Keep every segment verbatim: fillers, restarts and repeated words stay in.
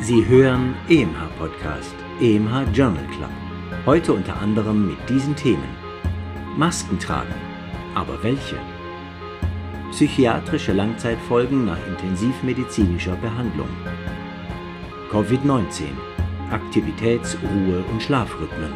Sie hören E M H-Podcast, E M H Journal Club. Heute unter anderem mit diesen Themen: Masken tragen, aber welche? Psychiatrische Langzeitfolgen nach intensivmedizinischer Behandlung. Covid neunzehn, Aktivitäts-, Ruhe- und Schlafrhythmen.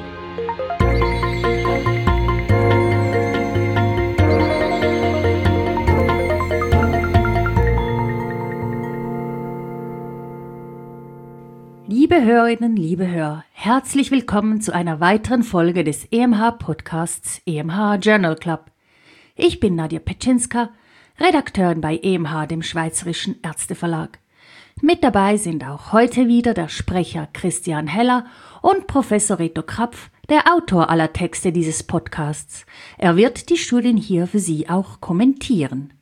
Liebe Hörerinnen, liebe Hörer, herzlich willkommen zu einer weiteren Folge des E M H-Podcasts E M H Journal Club. Ich bin Nadja Petschinska, Redakteurin bei E M H, dem Schweizerischen Ärzteverlag. Mit dabei sind auch heute wieder der Sprecher Christian Heller und Professor Reto Krapf, der Autor aller Texte dieses Podcasts. Er wird die Studien hier für Sie auch kommentieren.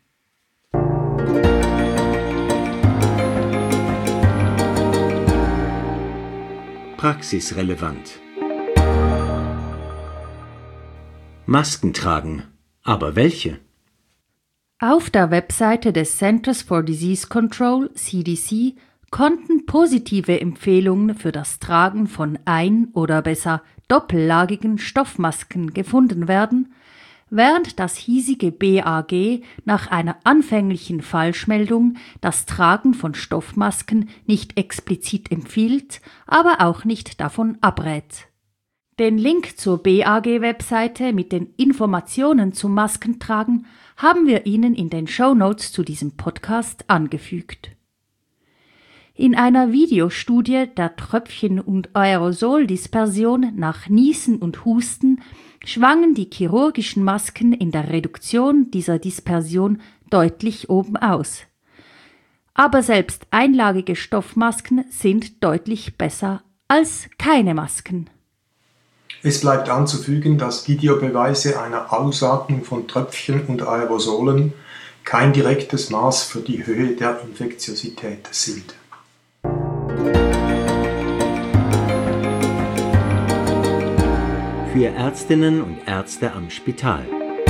Praxisrelevant. Masken tragen, aber welche? Auf der Webseite des Centers for Disease Control, C D C, konnten positive Empfehlungen für das Tragen von ein- oder besser doppellagigen Stoffmasken gefunden werden, während das hiesige B A G nach einer anfänglichen Falschmeldung das Tragen von Stoffmasken nicht explizit empfiehlt, aber auch nicht davon abrät. Den Link zur B A G-Webseite mit den Informationen zum Maskentragen haben wir Ihnen in den Shownotes zu diesem Podcast angefügt. In einer Videostudie der Tröpfchen- und Aerosoldispersion nach Niesen und Husten schwangen die chirurgischen Masken in der Reduktion dieser Dispersion deutlich oben aus. Aber selbst einlagige Stoffmasken sind deutlich besser als keine Masken. Es bleibt anzufügen, dass Videobeweise einer Ausatmung von Tröpfchen und Aerosolen kein direktes Maß für die Höhe der Infektiosität sind. Für Ärztinnen und Ärzte am Spital.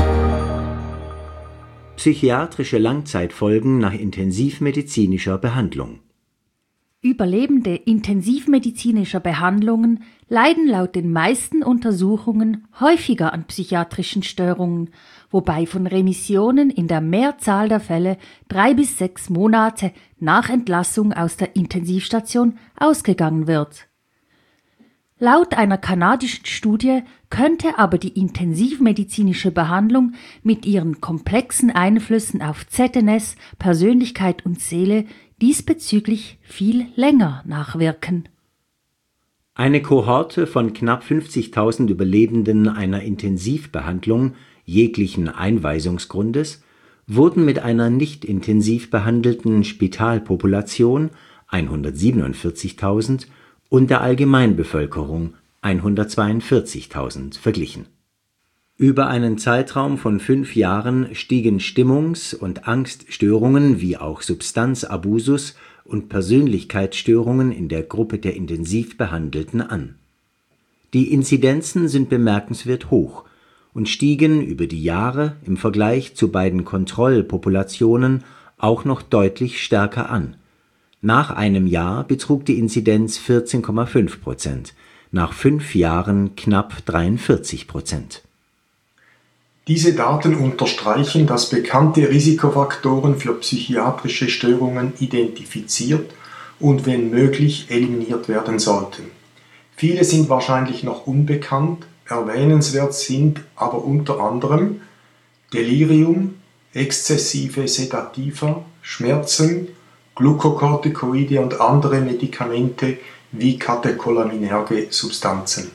Psychiatrische Langzeitfolgen nach intensivmedizinischer Behandlung. Überlebende intensivmedizinischer Behandlungen leiden laut den meisten Untersuchungen häufiger an psychiatrischen Störungen, wobei von Remissionen in der Mehrzahl der Fälle drei bis sechs Monate nach Entlassung aus der Intensivstation ausgegangen wird. Laut einer kanadischen Studie könnte aber die intensivmedizinische Behandlung mit ihren komplexen Einflüssen auf Z N S, Persönlichkeit und Seele diesbezüglich viel länger nachwirken. Eine Kohorte von knapp fünfzigtausend Überlebenden einer Intensivbehandlung jeglichen Einweisungsgrundes wurden mit einer nicht intensiv behandelten Spitalpopulation hundertsiebenundvierzigtausend und der Allgemeinbevölkerung hundertzweiundvierzigtausend verglichen. Über einen Zeitraum von fünf Jahren stiegen Stimmungs- und Angststörungen wie auch Substanzabusus und Persönlichkeitsstörungen in der Gruppe der intensiv Behandelten an. Die Inzidenzen sind bemerkenswert hoch und stiegen über die Jahre im Vergleich zu beiden Kontrollpopulationen auch noch deutlich stärker an. Nach einem Jahr betrug die Inzidenz vierzehn Komma fünf Prozent, nach fünf Jahren knapp dreiundvierzig Prozent. Diese Daten unterstreichen, dass bekannte Risikofaktoren für psychiatrische Störungen identifiziert und wenn möglich eliminiert werden sollten. Viele sind wahrscheinlich noch unbekannt, erwähnenswert sind aber unter anderem Delirium, exzessive Sedativa, Schmerzen, Glukokortikoide und andere Medikamente wie katecholaminaerge Substanzen.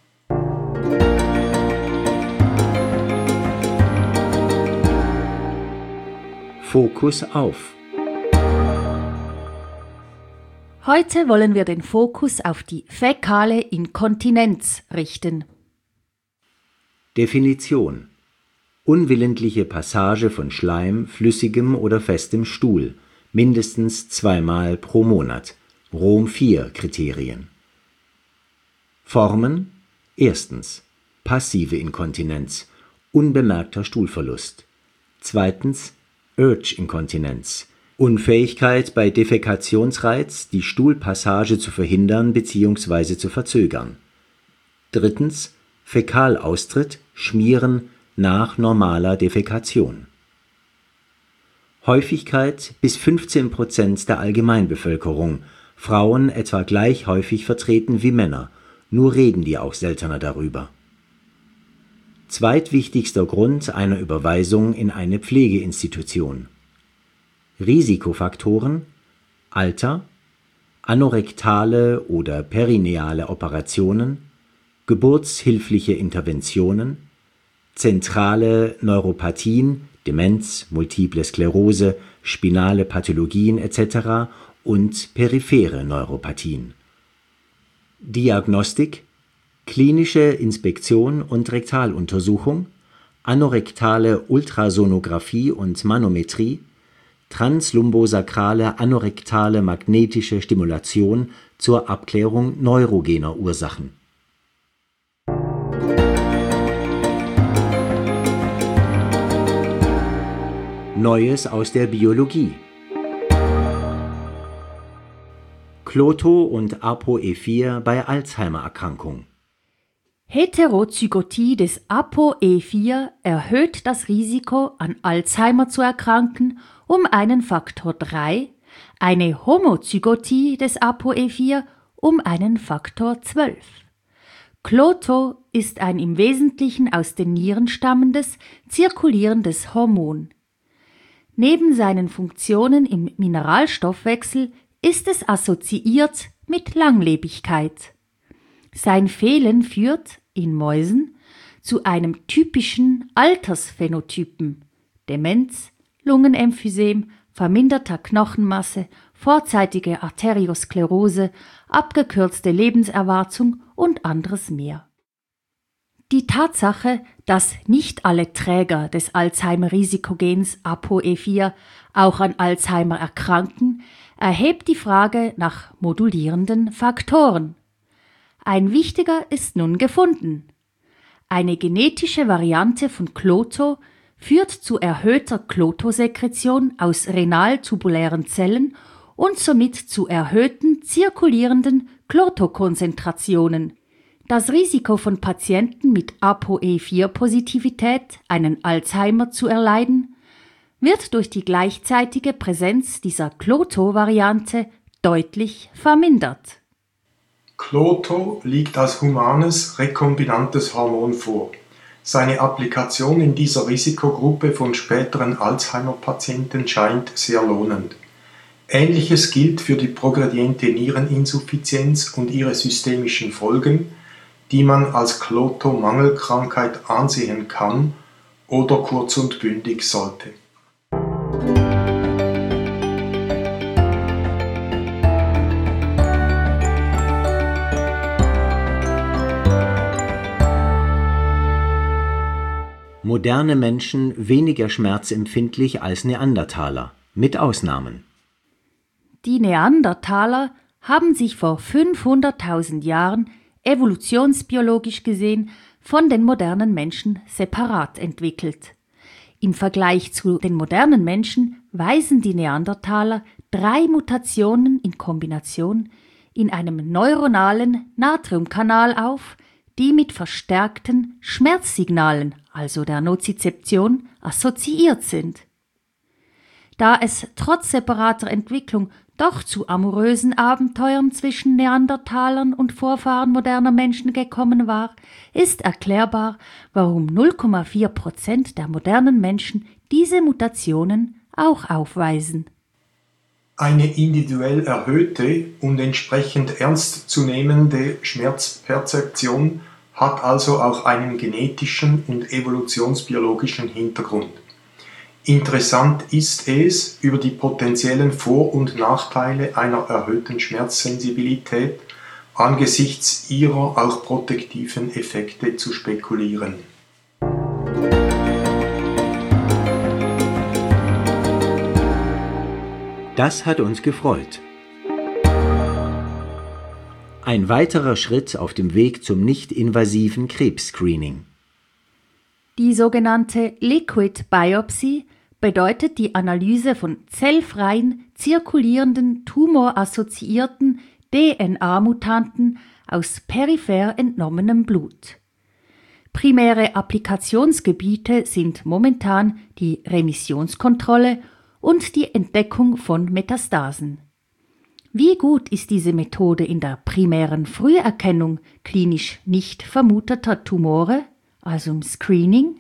Fokus auf. Heute wollen wir den Fokus auf die fäkale Inkontinenz richten. Definition: Unwillentliche Passage von Schleim, flüssigem oder festem Stuhl, mindestens zweimal pro Monat. Rom vier Kriterien. Formen: Erstens passive Inkontinenz, unbemerkter Stuhlverlust. Zweitens Urge-Inkontinenz, Unfähigkeit bei Defekationsreiz, die Stuhlpassage zu verhindern bzw. zu verzögern. Drittens Fäkalaustritt, Schmieren nach normaler Defekation. Häufigkeit bis fünfzehn Prozent der Allgemeinbevölkerung, Frauen etwa gleich häufig vertreten wie Männer, nur reden die auch seltener darüber. Zweitwichtigster Grund einer Überweisung in eine Pflegeinstitution. Risikofaktoren: Alter, anorektale oder perineale Operationen, geburtshilfliche Interventionen, zentrale Neuropathien, Demenz, Multiple Sklerose, spinale Pathologien et cetera und periphere Neuropathien. Diagnostik: klinische Inspektion und Rektaluntersuchung, anorektale Ultrasonographie und Manometrie, translumbosakrale anorektale magnetische Stimulation zur Abklärung neurogener Ursachen. Neues aus der Biologie. Kloto und A P O E vier bei Alzheimer-Erkrankung. Heterozygotie des A P O E vier erhöht das Risiko, an Alzheimer zu erkranken, um einen Faktor drei, eine Homozygotie des A P O E vier um einen Faktor zwölf. Kloto ist ein im Wesentlichen aus den Nieren stammendes, zirkulierendes Hormon. Neben seinen Funktionen im Mineralstoffwechsel ist es assoziiert mit Langlebigkeit. Sein Fehlen führt, in Mäusen, zu einem typischen Altersphänotypen: Demenz, Lungenemphysem, verminderter Knochenmasse, vorzeitige Arteriosklerose, abgekürzte Lebenserwartung und anderes mehr. Die Tatsache, dass nicht alle Träger des Alzheimer-Risikogens A P O E vier auch an Alzheimer erkranken, erhebt die Frage nach modulierenden Faktoren. Ein wichtiger ist nun gefunden. Eine genetische Variante von Kloto führt zu erhöhter Klotosekretion aus renal-tubulären Zellen und somit zu erhöhten zirkulierenden Klotokonzentrationen. Das Risiko von Patienten mit A P O E vier Positivität, einen Alzheimer zu erleiden, wird durch die gleichzeitige Präsenz dieser Kloto-Variante deutlich vermindert. Kloto liegt als humanes rekombinantes Hormon vor. Seine Applikation in dieser Risikogruppe von späteren Alzheimer-Patienten scheint sehr lohnend. Ähnliches gilt für die progrediente Niereninsuffizienz und ihre systemischen Folgen, die man als Kloto-Mangelkrankheit ansehen kann oder kurz und bündig sollte. Moderne Menschen weniger schmerzempfindlich als Neandertaler, mit Ausnahmen. Die Neandertaler haben sich vor fünfhunderttausend Jahren evolutionsbiologisch gesehen von den modernen Menschen separat entwickelt. Im Vergleich zu den modernen Menschen weisen die Neandertaler drei Mutationen in Kombination in einem neuronalen Natriumkanal auf, die mit verstärkten Schmerzsignalen, also der Nozizeption, assoziiert sind. Da es trotz separater Entwicklung doch zu amorösen Abenteuern zwischen Neandertalern und Vorfahren moderner Menschen gekommen war, ist erklärbar, warum null Komma vier Prozent der modernen Menschen diese Mutationen auch aufweisen. Eine individuell erhöhte und entsprechend ernstzunehmende Schmerzperzeption hat also auch einen genetischen und evolutionsbiologischen Hintergrund. Interessant ist es, über die potenziellen Vor- und Nachteile einer erhöhten Schmerzsensibilität angesichts ihrer auch protektiven Effekte zu spekulieren. Das hat uns gefreut. Ein weiterer Schritt auf dem Weg zum nicht-invasiven Krebsscreening. Die sogenannte Liquid Biopsy bedeutet die Analyse von zellfreien, zirkulierenden, tumorassoziierten D N A-Mutanten aus peripher entnommenem Blut. Primäre Applikationsgebiete sind momentan die Remissionskontrolle und die Entdeckung von Metastasen. Wie gut ist diese Methode in der primären Früherkennung klinisch nicht vermuteter Tumore, also im Screening?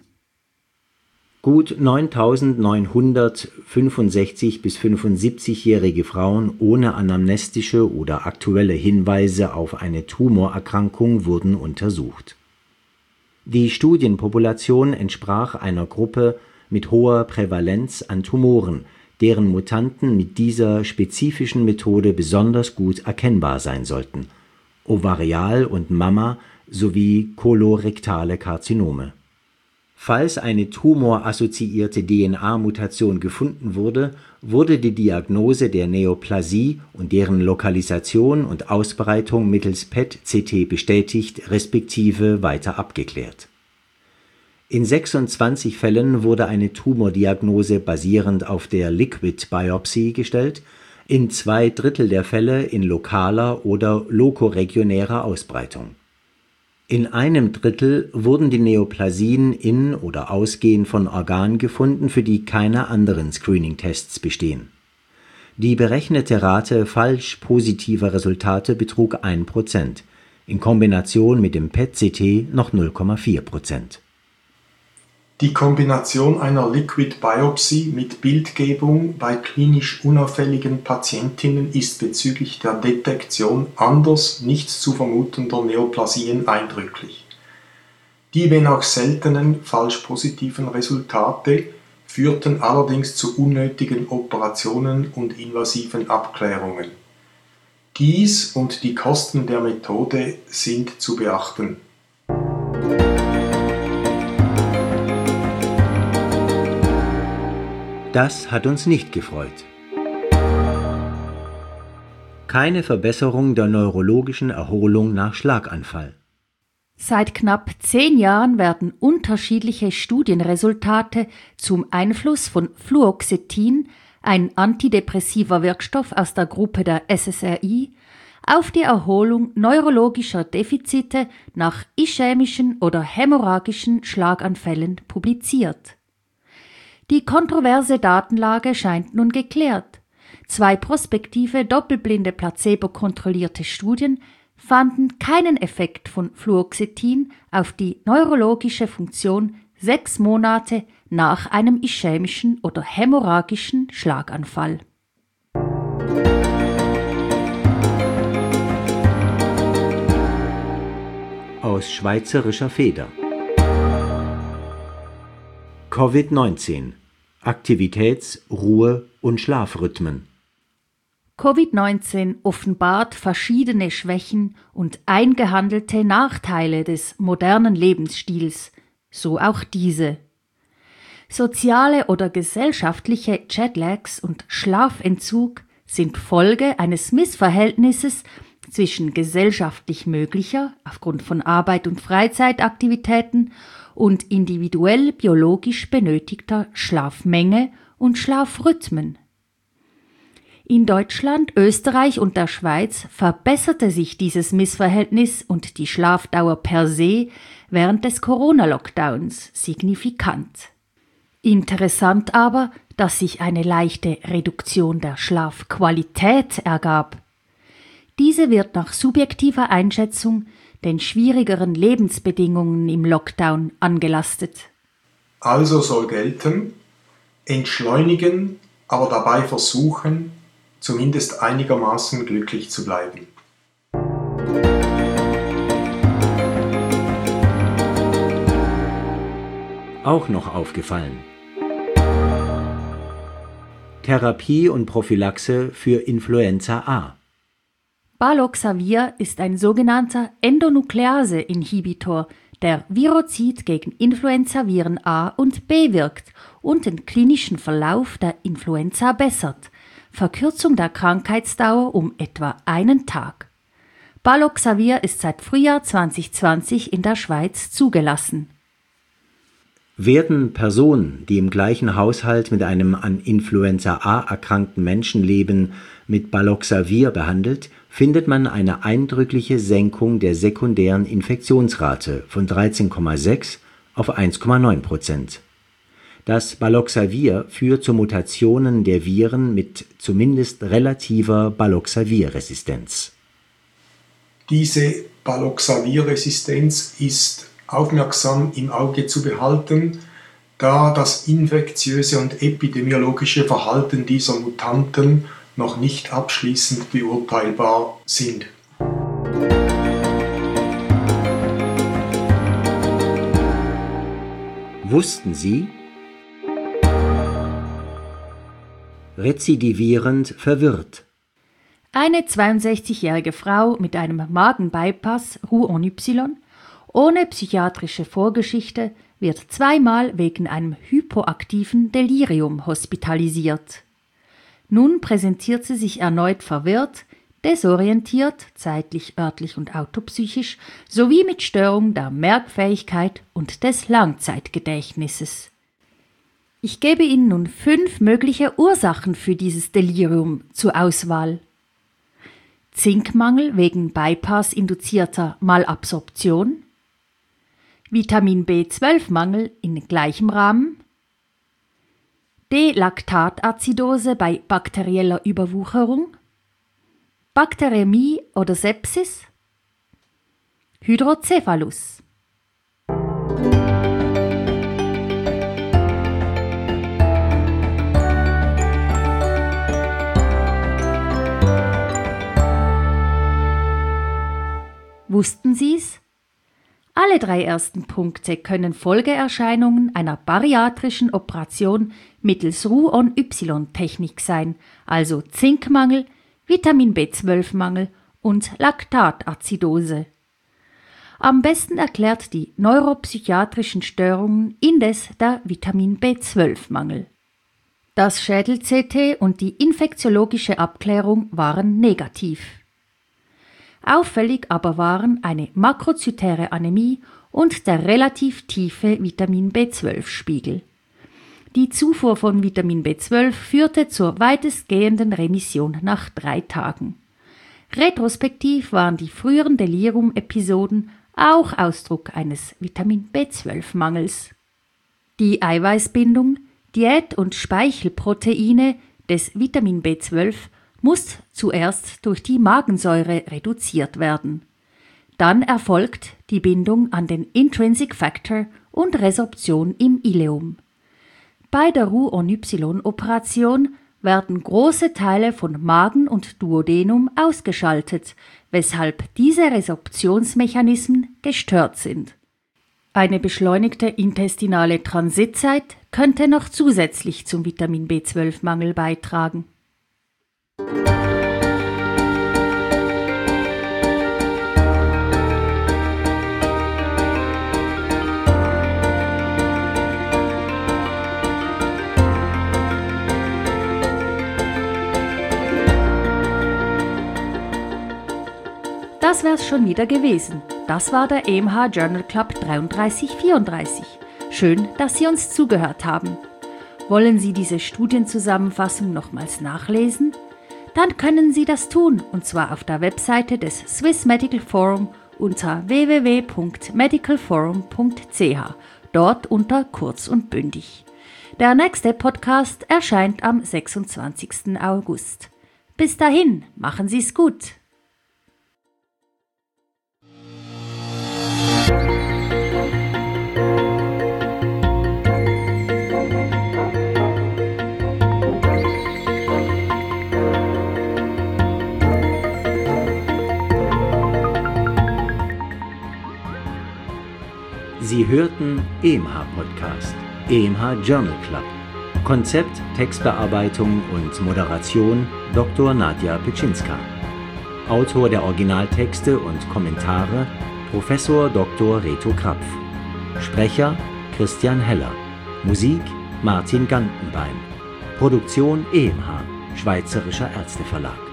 Gut neuntausendneunhundert fünfundsechzig- bis fünfundsiebzigjährige Frauen ohne anamnestische oder aktuelle Hinweise auf eine Tumorerkrankung wurden untersucht. Die Studienpopulation entsprach einer Gruppe mit hoher Prävalenz an Tumoren, deren Mutanten mit dieser spezifischen Methode besonders gut erkennbar sein sollten: Ovarial- und Mamma- sowie kolorektale Karzinome. Falls eine tumorassoziierte D N A-Mutation gefunden wurde, wurde die Diagnose der Neoplasie und deren Lokalisation und Ausbreitung mittels P E T C T bestätigt respektive weiter abgeklärt. In sechsundzwanzig Fällen wurde eine Tumordiagnose basierend auf der Liquid Biopsy gestellt, in zwei Drittel der Fälle in lokaler oder lokoregionärer Ausbreitung. In einem Drittel wurden die Neoplasien in oder ausgehend von Organen gefunden, für die keine anderen Screening-Tests bestehen. Die berechnete Rate falsch positiver Resultate betrug ein Prozent, in Kombination mit dem P E T C T noch null Komma vier Prozent. Die Kombination einer Liquid Biopsy mit Bildgebung bei klinisch unauffälligen Patientinnen ist bezüglich der Detektion anders nicht zu vermutender Neoplasien eindrücklich. Die, wenn auch seltenen, falsch positiven Resultate führten allerdings zu unnötigen Operationen und invasiven Abklärungen. Dies und die Kosten der Methode sind zu beachten. Das hat uns nicht gefreut. Keine Verbesserung der neurologischen Erholung nach Schlaganfall. Seit knapp zehn Jahren werden unterschiedliche Studienresultate zum Einfluss von Fluoxetin, ein antidepressiver Wirkstoff aus der Gruppe der S S R I, auf die Erholung neurologischer Defizite nach ischämischen oder hämorrhagischen Schlaganfällen publiziert. Die kontroverse Datenlage scheint nun geklärt. Zwei prospektive, doppelblinde, placebo-kontrollierte Studien fanden keinen Effekt von Fluoxetin auf die neurologische Funktion sechs Monate nach einem ischämischen oder hämorrhagischen Schlaganfall. Aus schweizerischer Feder. Covid neunzehn. Aktivitäts-, Ruhe- und Schlafrhythmen. Covid neunzehn offenbart verschiedene Schwächen und eingehandelte Nachteile des modernen Lebensstils, so auch diese. Soziale oder gesellschaftliche Jetlags und Schlafentzug sind Folge eines Missverhältnisses zwischen gesellschaftlich möglicher, aufgrund von Arbeit und Freizeitaktivitäten, und individuell biologisch benötigter Schlafmenge und Schlafrhythmen. In Deutschland, Österreich und der Schweiz verbesserte sich dieses Missverhältnis und die Schlafdauer per se während des Corona-Lockdowns signifikant. Interessant aber, dass sich eine leichte Reduktion der Schlafqualität ergab. Diese wird nach subjektiver Einschätzung den schwierigeren Lebensbedingungen im Lockdown angelastet. Also soll gelten: entschleunigen, aber dabei versuchen, zumindest einigermaßen glücklich zu bleiben. Auch noch aufgefallen. Therapie und Prophylaxe für Influenza A. Baloxavir ist ein sogenannter Endonuklease-Inhibitor, der Virozid gegen Influenzaviren A und B wirkt und den klinischen Verlauf der Influenza bessert. Verkürzung der Krankheitsdauer um etwa einen Tag. Baloxavir ist seit Frühjahr zwanzig zwanzig in der Schweiz zugelassen. Werden Personen, die im gleichen Haushalt mit einem an Influenza A erkrankten Menschen leben, mit Baloxavir behandelt, findet man eine eindrückliche Senkung der sekundären Infektionsrate von dreizehn Komma sechs auf eins Komma neun Prozent. Das Baloxavir führt zu Mutationen der Viren mit zumindest relativer Baloxavir-Resistenz. Diese Baloxavir-Resistenz ist aufmerksam im Auge zu behalten, da das infektiöse und epidemiologische Verhalten dieser Mutanten noch nicht abschließend beurteilbar sind. Wussten Sie? Rezidivierend verwirrt. Eine zweiundsechzigjährige Frau mit einem Magenbypass Roux-en-Y ohne psychiatrische Vorgeschichte wird zweimal wegen einem hypoaktiven Delirium hospitalisiert. Nun präsentiert sie sich erneut verwirrt, desorientiert, zeitlich, örtlich und autopsychisch, sowie mit Störung der Merkfähigkeit und des Langzeitgedächtnisses. Ich gebe Ihnen nun fünf mögliche Ursachen für dieses Delirium zur Auswahl. Zinkmangel wegen Bypass-induzierter Malabsorption, Vitamin B zwölf Mangel in gleichem Rahmen, D-Laktatazidose bei bakterieller Überwucherung, Bakteriämie oder Sepsis, Hydrocephalus. Wussten Sie's? Alle drei ersten Punkte können Folgeerscheinungen einer bariatrischen Operation mittels Roux-en-Y-Technik sein, also Zinkmangel, Vitamin B zwölf Mangel und Laktatazidose. Am besten erklärt die neuropsychiatrischen Störungen indes der Vitamin B zwölf Mangel. Das Schädel-C T und die infektiologische Abklärung waren negativ. Auffällig aber waren eine makrozytäre Anämie und der relativ tiefe Vitamin B zwölf Spiegel. Die Zufuhr von Vitamin B zwölf führte zur weitestgehenden Remission nach drei Tagen. Retrospektiv waren die früheren Delirium-Episoden auch Ausdruck eines Vitamin B zwölf Mangels. Die Eiweißbindung, Diät- und Speichelproteine des Vitamin B zwölf muss zuerst durch die Magensäure reduziert werden. Dann erfolgt die Bindung an den Intrinsic Factor und Resorption im Ileum. Bei der Roux-en-Y-Operation werden große Teile von Magen und Duodenum ausgeschaltet, weshalb diese Resorptionsmechanismen gestört sind. Eine beschleunigte intestinale Transitzeit könnte noch zusätzlich zum Vitamin B zwölf Mangel beitragen. Das wär's schon wieder gewesen. Das war der E M H Journal Club dreiunddreißig vierunddreißig. Schön, dass Sie uns zugehört haben. Wollen Sie diese Studienzusammenfassung nochmals nachlesen? Dann können Sie das tun, und zwar auf der Webseite des Swiss Medical Forum unter w w w punkt medical forum punkt c h, dort unter Kurz und Bündig. Der nächste Podcast erscheint am sechsundzwanzigsten August. Bis dahin, machen Sie es gut! Sie hörten E M H Podcast, E M H Journal Club. Konzept, Textbearbeitung und Moderation Doktor Nadja Pitschinska. Autor der Originaltexte und Kommentare Professor Doktor Reto Krapf. Sprecher Christian Heller. Musik Martin Gantenbein. Produktion E M H, Schweizerischer Ärzteverlag.